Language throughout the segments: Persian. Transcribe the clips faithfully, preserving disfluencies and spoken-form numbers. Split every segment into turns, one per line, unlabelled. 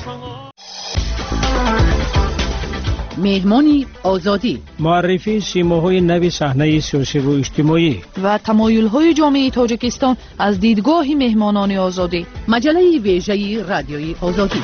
مهمانی آزادی،
معرفی سیماهای نوی صحنه سیاسی و اجتماعی
و تمایل‌های جامعه تاجیکستان از دیدگاه مهمانان آزادی. مجله ویژه رادیوی آزادی.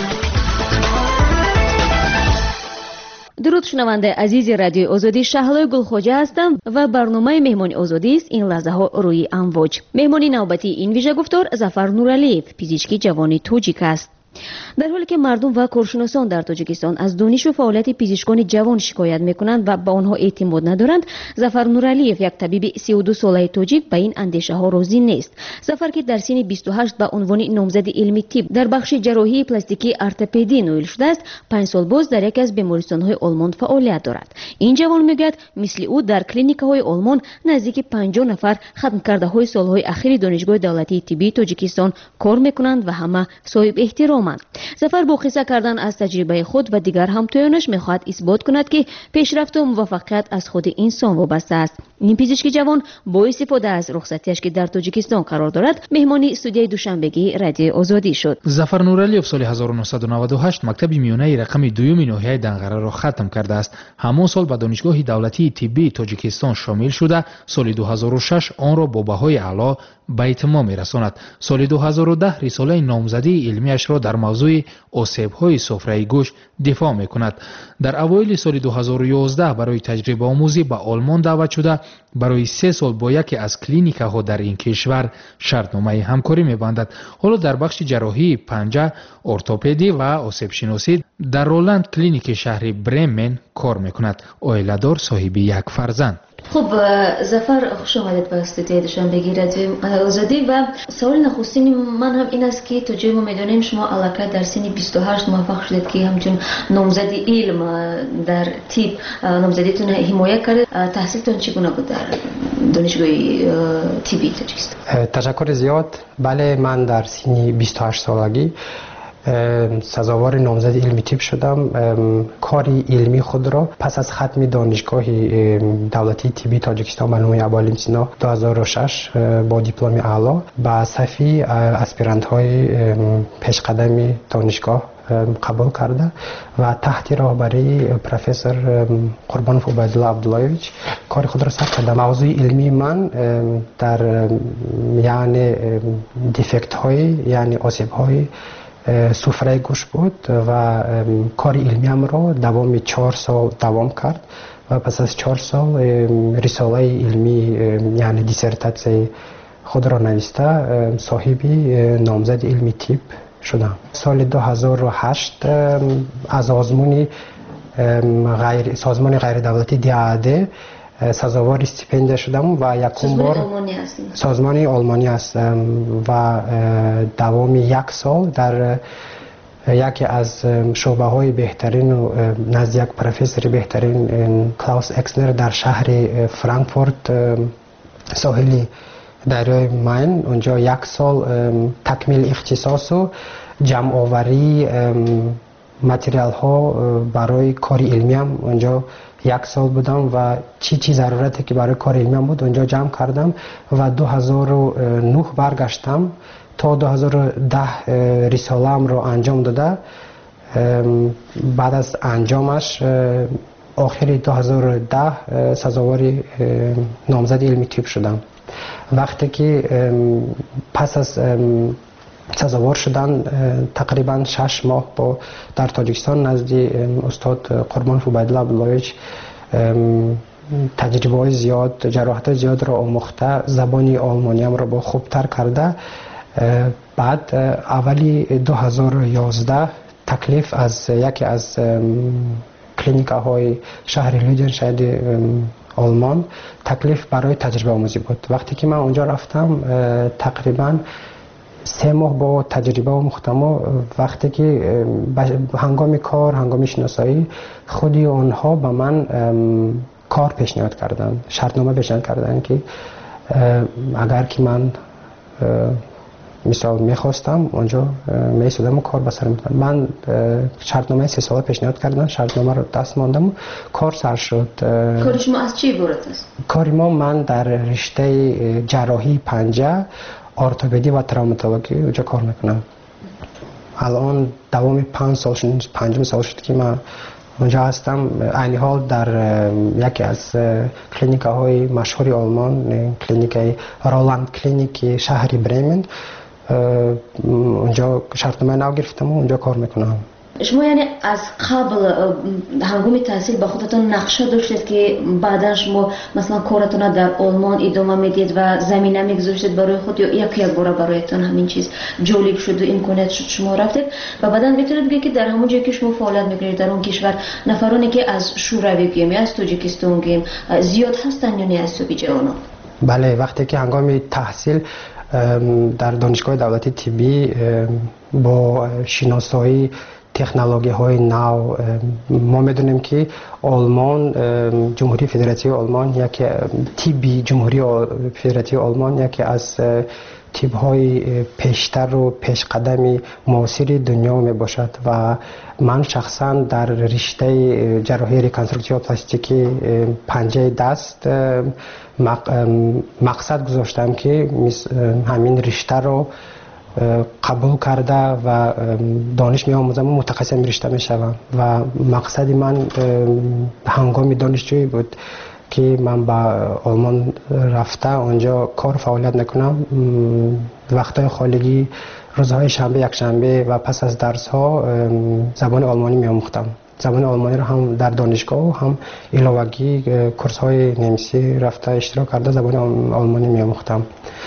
درود شنونده عزیز رادیو آزادی، شهلا گلخوجه هستم و برنامه مهمانی آزادی است این لحظه ها روی امواج. مهمانی نوبتی این ویژه گفتار ظفر نورالیف، پزشکی جوان تاجیک است. در حالی که مردم و کارشناسان در تاجیکستان از دانش و فعالیت پزشکان جوان شکایت میکنند و به آنها اعتماد ندارند، ظفر نورالیف یک طبیب سی و دو ساله تاجیک به این اندیشه ها راضی نیست. ظفر که در سن بیست و هشت به عنوان نامزد علمی طب در بخش جراحی پلاستیکی ارتوپدی نویل شده است، پنج سال باز در یک از بیمارستان های آلمان فعالیت دارد. این جوان میگوید مثل او در کلینیک های آلمان نزدیک پنجاه نفر ختم کرده های سالهای اخیر دانشگاه دولتی طبی تاجیکستان کار میکنند و همه صاحب احترام. ظفر با قصه کردن از تجربه خود و دیگر همتایانش میخواهد اثبات کند که پیشرفت و موفقیت از خود انسان وابسته است. این پزشک جوان با استفاده از رخصتیش که در تاجیکستان قرار دارد مهمانی استودیوی دوشنبگی رادیو آزادی شد.
ظفر نورالیف سال هزار و نهصد و نود و هشت مکتب میانه رقم دوم ناحیه دنقره را ختم کرده است. همان سال به دانشگاه دولتی طبی تاجیکستان شامل شده، سال دو هزار و شش آن را با بهای اعلی به اتمام میرساند. سال دو هزار و ده رساله نامزدی علمیش را در موضوع آسیب‌های سفره گوشت دفاع می‌کند. در اوایل سال دو هزار و یازده برای تجربه آموزی به آلمان دعوت شده، برای سه سال با یکی از کلینیک‌ها در این کشور شرطنامه همکاری می‌بندد. حالا در بخش جراحی پنجه، ارتوپدی و آسیب شناسی در رولند کلینیک شهر برمن کار می‌کند. عائله‌دار، صاحب یک فرزند.
خب ظفر، خوش آمدید به استودیوی دوشنبگی رادیو آزادی. و سوال نخستین من هم این است که تا جای ما میدانیم شما علاقه در سن بیست و هشت موفق شدید که همچون نامزد علم در طب نامزدیتون حمایت کرد. تحصیلتون چگونه بود در دانشگاه طبی تاجیکستان؟
تشکر زیاد. بله، من در سن بیست و هشت سالگی سزاوار نامزد علمی طب شدم. کاری علمی خود را پس از ختم دانشگاه دولتی طبی تاجیکستان به نام ابوالعلم سینا دو هزار و شش با دیپلم اعلی به صفی اسپیرانت های پیشقدم دانشگاه قبول کرده و تحت راهبری پروفسور قربانوف عبیدالله عبداللهویچ کار خود را ثبت کرده. موضوع علمی من در یعنی دیفکت های یعنی آسیب های سفره گوشت بود و کار علمیم را دوام چهار سال دوام کرد و پس از چهار سال رساله علمی یعنی دیسرتاسیون خود را نوشته صاحب نامزد علمی طب شدم. سال دو هزار و هشت از آزمون غیر سازمان غیر دولتی دیاده سزاوار استیپندیه شدم و یکم بار سازمان آلمانی هستم و دوام یک سال در یکی از شعبه های بهترین و نزد یک پروفسور بهترین کلاوس اکسنر در شهر فرانکفورت ساحل دریای ماین، اونجا یک سال تکمیل اختصاص و جمع آوری متریال ها برای کار علمی هم اونجا یک سال بودم و چی چی ضرورتی که برای کار علمی بود اونجا جمع کردم و دو هزار و نه برگشتم تا دو هزار و ده رساله‌ام رو انجام داده. بعد از انجامش آخر دو هزار و ده سزاوار نامزد علمی طب شدم. وقتی که پس از سزاوار شدن تقریبا شش ماه با در تاجیکستان نزد استاد قربانوف عبیدالله عبداللهویچ تجربه های زیاد، جراحت زیاد را آموخته، زبانی آلمانیم را با خوبتر کرده. بعد اولی دو هزار و یازده تکلیف از یکی از کلینیک های شهر لیدنشاید آلمان تکلیف برای تجربه آموزی بود. وقتی که من اونجا رفتم تقریبا سه ماه با تجربه آموختم و وقتی که هنگام کار هنگام شناسایی خودی آنها به من کار پیشنهاد کردن، شرطنامه پیشنهاد کردن که اگر که من مثال میخواستم اونجا میسودم و کار بسر میدادم. من شرطنامه سه ساله پیشنهاد کردن، شرطنامه رو دست ماندم و کار سر شد.
کار شما از چی عبارت است؟
کار ما من در رشته جراحی پنجه، ارتوپدی و تروماتولوژی اونجا کار میکنم. الان دوام پنج سال شد، پنجم سال شد که من اونجا هستم. عین حال در یکی از کلینیک‌های مشهور آلمان، کلینیک رولاند کلینیک شهر برمن، اونجا شرطنامه نو گرفتم و اونجا کار میکنم.
شما یعنی از قبل هنگام تحصیل با خودتون نقشه داشتید که بعدا شما مثلا کارتون در آلمان ادامه میدید و زمینه میگذاشتید برای خود، یا یک یک بار برایتون همین چیز جالب شد و امکانات شد شما رفتید و بعدا میتونید بگید که در همون جایی که شما فعالیت میکنید در اون کشور نفرانی که از شوروی گیم یا از تاجیکستان گیم زیاد هستن یا نه از سوی جهان؟
بله، وقتی که هنگام تحصیل در دانشگاه دولتی طبی با شناسایی تکنولوژی های نو ما میدونیم که آلمان، جمهوری فدراتی آلمان، یکی طبی جمهوری فدراتی آلمان یکی از طب های پیشتر و پیش قدمی معاصر دنیا می باشد و من شخصا در رشته جراحی ریکانسترکتیو پلاستیکی پنجه دست مقصد گذاشتم که همین رشته رو قبول کرده و دانش می آموزم و متخصص رشته می شوم و مقصد من هنگام دانشجویی بود که من با آلمان رفته اونجا کار فعالیت نکنم. وقتهای خالگی روزهای شنبه، یک شنبه و پس از درس ها زبان آلمانی می آموختم. زبان آلمانی رو هم در دانشگاه و هم علاوگی کورس های نمیسی رفته اشتراک کرده زبان آلمانی می آموختم.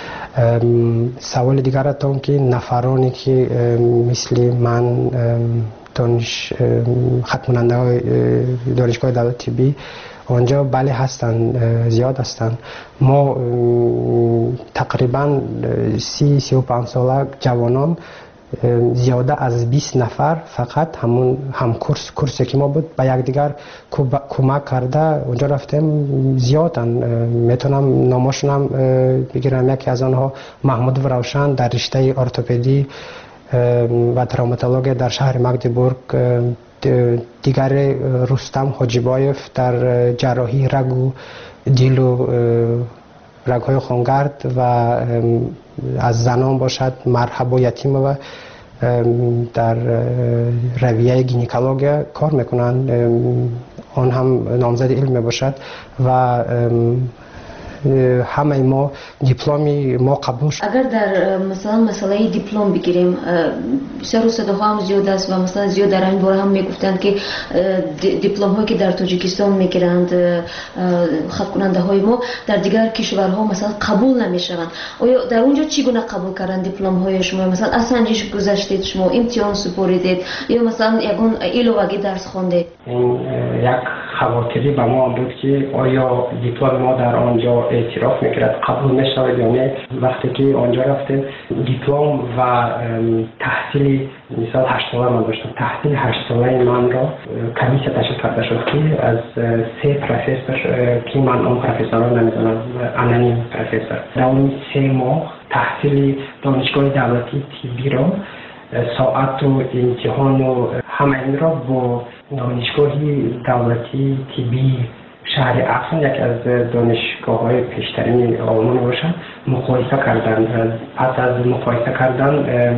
سوال دیگر اتون که نفرانی که مثل من دانش ختم‌کننده های دانشگاه دولتی طبی آنجا بله هستن، زیاد هستن. ما تقریبا سی سی و پنج ساله جوانان زیاده از بیست نفر فقط همون هم کورس کورسی که ما بود با یکدیگر کمک کرده اونجا رفتیم. زیادن، میتونم نامشونم بگیرم. یکی از آنها محمود روشن در رشته ارتوپدی و تروماتولوژی در شهر مگدبورگ، دیگر رستم حاجیبایف در جراحی رگ و دیل و رگ‌های خونگرد و از زنان باشد مرحبا یتیم و در رویه گینیکولوژی کار میکنن، آن هم نامزد علم باشد و همه ما دیپلمی ما قبول شد.
اگر در مثلا مسئله دیپلم بگیریم سر و صداها هم زیاد است و مثلا زیاد در این باره هم میگفتند که دیپلم هایی که در تاجیکستان میگیرند ختم کننده های ما در دیگر کشورها مثلا قبول نمیشوند. آیا در اونجا چگونه قبول کردن دیپلم های شما؟ مثلا از سنجش گذشتید شما، امتحان سپردید یا مثلا یگان علاوگی درس خواندید؟
یک خواطری به ما بود که آیا دیپلم ما در آنجا اعتراف میکرد قبول میشود یا نه. وقتی که آنجا رفتیم دیپلم و تحصیل مثال هشت ساله من داشتم، تحصیل هشت ساله من را کمیسیه تشکیل کرده شد که از سه پروفسور که من اون پروفسور را نمیدونم، انانی پروفسور، در اون سه ماه تحصیل دانشگاه دولتی طبی را ساعت و امتحان و همه این را با دانشگاه دولتی طبی شهر اقصان، یکی از دانشگاه های پیشترین آلمان باشد، مقایسه کردن. پس از مقایسه کردن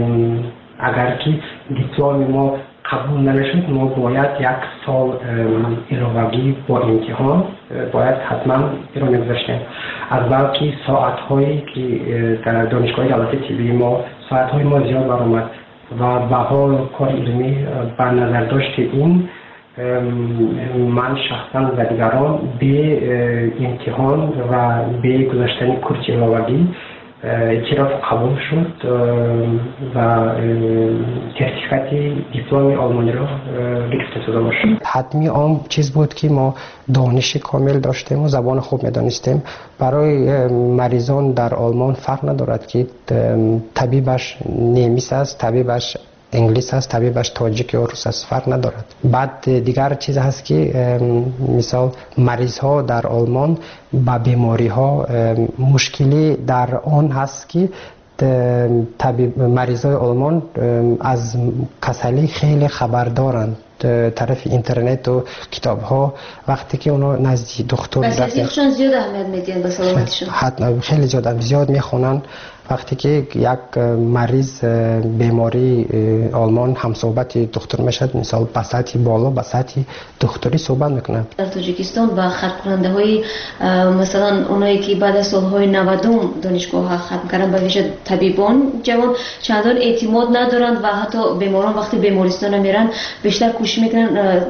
اگر که دیپلم ما قبول نمیشد ما باید یک سال علاوگی با امتحان باید حتما ایران میگذاشتیم. از بلکه ساعت هایی که در دانشگاه دولتی طبی ما ساعت های ما زیاد برآمد و به حال کار علمی بر نظر داشت این من شخصا و دیگران به امتحان و به گذاشتن کورس علاوگی اعتراف قبول شد و سرتیفیکات دیپلم آلمانی را گرفته شده باشد. حتمی آن چیز بود که ما دانش کامل داشتیم و زبان خوب میدانستیم. برای مریضان در آلمان فرق ندارد که طبیبش نیمیس است، طبیبش انگلیس است، طبیبش تاجیک یا روس است، فرق ندارد. بعد دیگر چیز هست که مثال مریض ها در آلمان با بیماری ها مشکلی در آن هست که طبیب مریض های آلمان از کسلی خیلی خبر دارند طرف اینترنت و کتاب ها. وقتی که اونا نزدیک دکتر
بس از یکشون زیاد اهمیت میدین به سلامتیشون؟
حتما خیلی زیاد زیاد میخونن وقتی که یک مریض بیماری آلمان هم صحبت دکتر میشد، مثال به سطح بالا به سطح دکتری صحبت میکنه.
در تاجیکستان با ختم کننده های مثلا اونایی که بعد از سالهای نود دانشگاه ها ختم کردن، به ویژه طبیبان جوان چندان اعتماد ندارند و حتی بیماران وقتی بیمارستان میرن بیشتر کوشش میکنن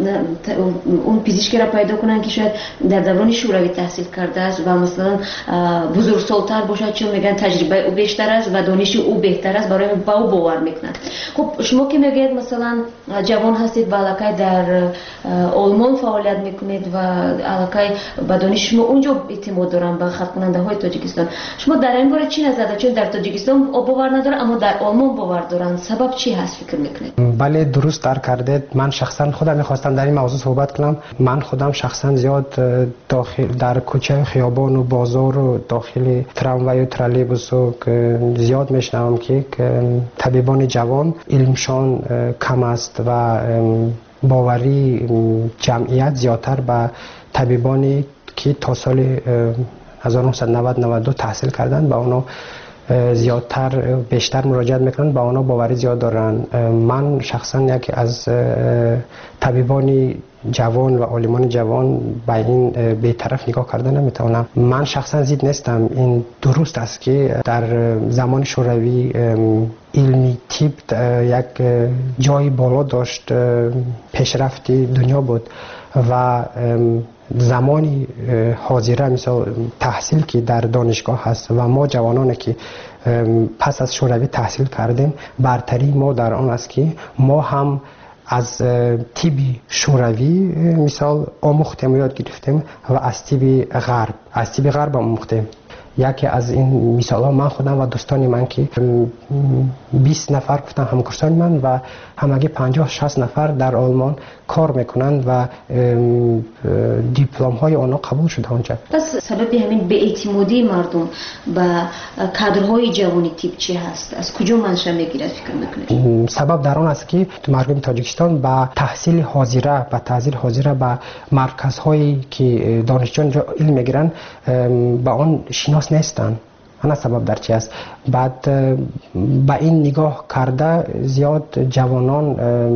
اون پزشکی را پیدا کنن که شاید در دوران شوروی تحصیل کرده است و مثلا بزرگسال‌تر باشد، چون میگن تجربه او بیشتر است و دانش او بهتر است، برای با او باور میکنن. خب شما که میگید مثلا جوان هستید و علاقه در آلمان فعالیت میکنید و علاقه به دانش شما اونجا اعتماد دارن به ختم کننده های تاجیکستان، شما در این باره چی نظر دارید؟ چون در تاجیکستان باور نداره اما در آلمان باور دارن، سبب چی هست فکر میکنید؟
بله درست درک کردید. من شخصا خودم میخواستم در این موضوع صحبت کنم. من خودم شخصا زیاد داخل در کوچه خیابان و بازار و داخل تراموای و ترالیبوس و زیاد میشنوم که طبیبان جوان علمشان کم است و باوری جمعیت زیادتر به طبیبانی که تا سال هزار و نهصد و نود نود و دو تحصیل کردن با اونا زیادتر بیشتر مراجعت میکنن، با اونا باوری زیاد دارن. من شخصا یکی از طبیبان جوان و عالمان جوان به این بی‌طرف نگاه کردن نمیتونم. من شخصا زید نیستم. این درست است که در زمان شوروی علمی تیپ یک جای بالا داشت، پیشرفت دنیا بود و زمانی حاضره مثلا تحصیل که در دانشگاه هست و ما جوانانی که پس از شوروی تحصیل کردیم، برتری ما در آن است که ما هم از تیبی شوروی مثال آموختیم و یاد گرفتیم و از تیبی غرب از تیبی غرب آموختیم. یکی از این مثال ها من خودم و دوستانی من که بیست نفر گفتن همکاران من و همگی پنجاه شصت نفر در آلمان کار میکنند و دیپلم های آنها قبول شده آنجا.
پس سبب همین بی‌اعتمادی مردم به کادرهای جوانی تیپ چی هست؟ از کجا منشأ میگیره فکر میکنید؟
سبب در آن است که مردم تاجیکستان با تحصیل حاضره با تحصیل حاضره با مرکزهایی که دانشجویان علم میگیرن با آن شناس نیستن. انا سبب در چی است؟ بعد با این نگاه کرده زیاد جوانان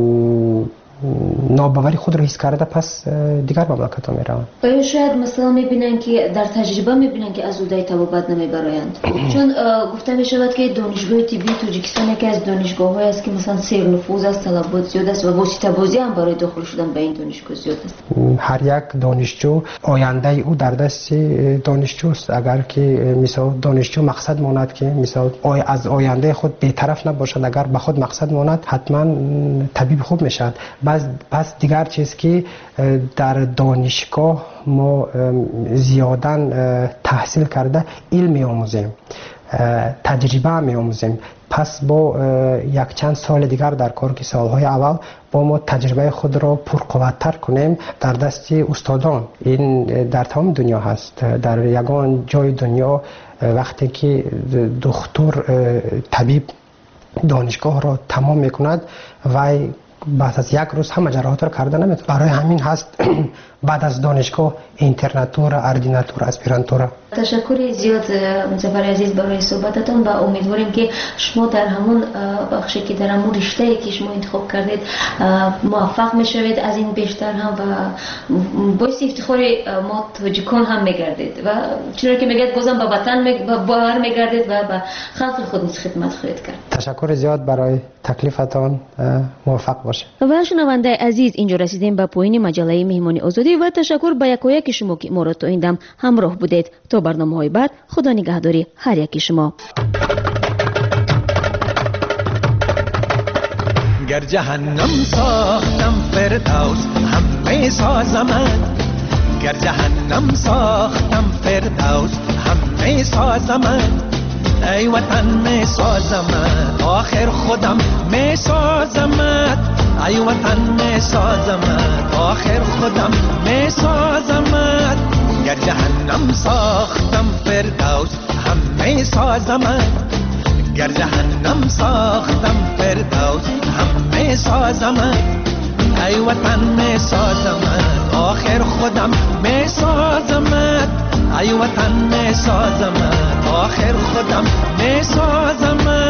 ناباوری خود را حس کرده پس دیگر مملکت ها می روند.
آیا شاید مثلا میبینن که در تجربه میبینن که از اودای طبابت نمیبرایند؟ چون گفته می شود که دانشگاه طبی تاجیکستان یکی از دانشگاه های است که مثلا سیر نفوذ است، طلبات زیاد است و واسطه بازی هم برای داخل شدن به این دانشگاه زیاد است.
هر یک دانشجو آینده او در دست دانشجو است. اگر که مثلا دانشجو مقصد ماند که مثلا از آینده خود بی‌طرف نباشد، اگر به خود مقصد ماند حتما طبیب خوب میشد. پس دیگر چیز که در دانشگاه ما زیادن تحصیل کرده علم می آموزیم، تجربه می آموزیم. پس با یک چند سال دیگر در کار که سالهای اول با ما تجربه خود را پرقوت‌تر کنیم در دست استادان. این در تمام دنیا هست. در یگان جای دنیا وقتی که دکتر طبیب دانشگاه را تمام میکند و بعد از یک روز همه جراحات را کرده نمیتونه. برای همین هست بعد از دانشگاه اینترناتور، اردیناتور، اسپیرانتور.
تشکر زیاد مظفر عزیز برای صحبتتون و امیدواریم که شما در همون بخشی که در همون رشته‌ای که شما انتخاب کردید موفق میشوید، از این بیشتر هم و باعث افتخار ما تاجیکان هم میگردید و چون که میگید بازم به وطن باور میگردید و به خلق خود خدمت خواهید کرد.
تشکر زیاد برای تکلیفتان، موفق باشید.
و شنونده عزیز، اینجا رسیدیم به پایان مجله مهمانی آزادی و تشکر به یکایک شما که ما را تا این دم همراه بودید. تا برنامه‌های بعد، خدا نگهداری هر یکی شما.
گر جهنم ساختم فردوس همه سازمت، گر جهنم ساختم فردوس همه سازمت، ای وطن می سازمت آخر خودم می سازمت، ای وطن می سازمت آخر خودم می سازمت، گر جهنم ساختم فردوس همه سازمت، گر جهنم ساختم فردوس همه سازمت، ای وطن می سازمت آخر خودم می سازمت، ای وطن می سازمت آخر خودم می سازمت